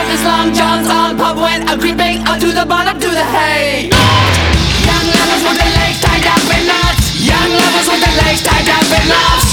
with his long johns on, pub went a creeping up to the bottom to the hay. Young lovers with their legs tied up in knots. Young lovers with their legs tied up in knots.